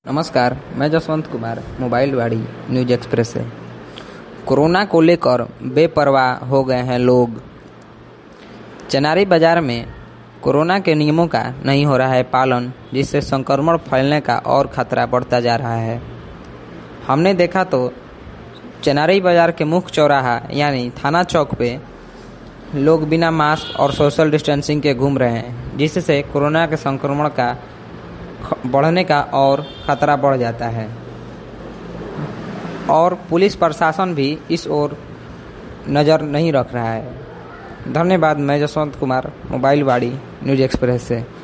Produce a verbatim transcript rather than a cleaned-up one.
नमस्कार, मैं Jaswant Kumar mobile Wadi news express से। कोरोना को लेकर बेपरवाह हो गए हैं लोग। चनारी बाजार में कोरोना के नियमों का नहीं हो रहा है पालन, जिससे संक्रमण फैलने का और खतरा बढ़ता जा रहा है। हमने देखा तो चनारी बाजार के मुख्य चौराहा यानी थाना चौक पे लोग बिना मास्क और सोशल डिस्टेंसिंग के घूम रहे हैं, जिससे कोरोना के संक्रमण का बढ़ने का और खतरा बढ़ जाता है। और पुलिस प्रशासन भी इस ओर नज़र नहीं रख रहा है। धन्यवाद। मैं Jaswant Kumar mobile Wadi news express से।